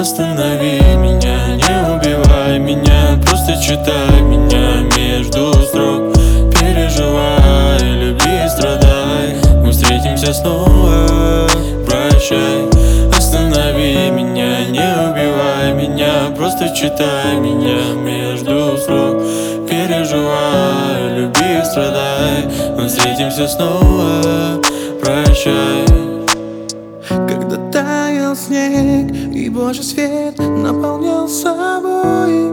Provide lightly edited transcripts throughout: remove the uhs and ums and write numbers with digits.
Останови меня, не убивай меня, просто читай меня между строк. Переживай, люби, страдай, мы встретимся снова, прощай. Останови меня, не убивай меня, просто читай меня между строк. Переживай, люби, страдай, мы встретимся снова, прощай. Когда таял снег и Божий свет наполнял собой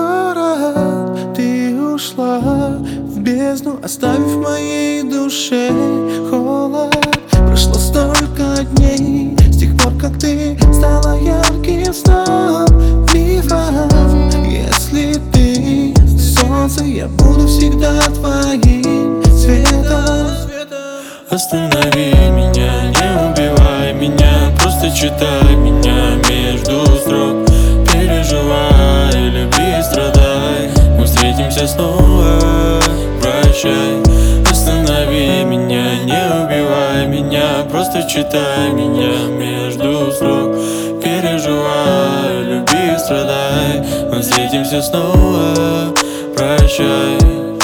город, ты ушла в бездну, оставив в моей душе холод. Прошло столько дней с тех пор, как ты стала ярким сном мифом. Если ты солнце, я буду всегда твоим светом. Останови меня, не убивай меня, просто читай меня между строк. Переживай, люби, страдай, мы встретимся снова, прощай. Останови меня, не убивай меня, просто читай меня между строк. Переживай, люби, страдай, мы встретимся снова, прощай.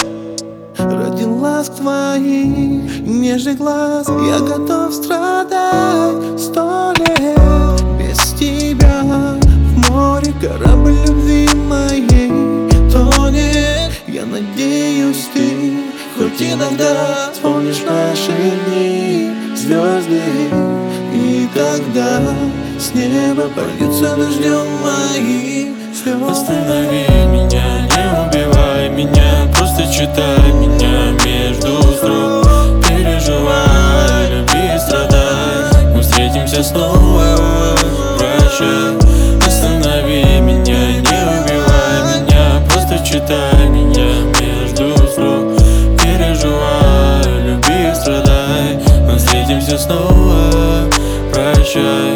Ради ласк твоих и нежных глаз я готов страдать 100 лет. Без тебя в море корабль любви моей тонет. Я надеюсь, ты хоть иногда вспомнишь наши дни, звезды. И тогда с неба польются дождем мои слезы. Останови меня, не убивай меня, просто читай меня между строк. Переживай, люби, страдай, мы встретимся снова, прощай. Останови меня, не убивай меня, просто читай меня между строк. Переживай, люби, страдай, мы встретимся снова, прощай.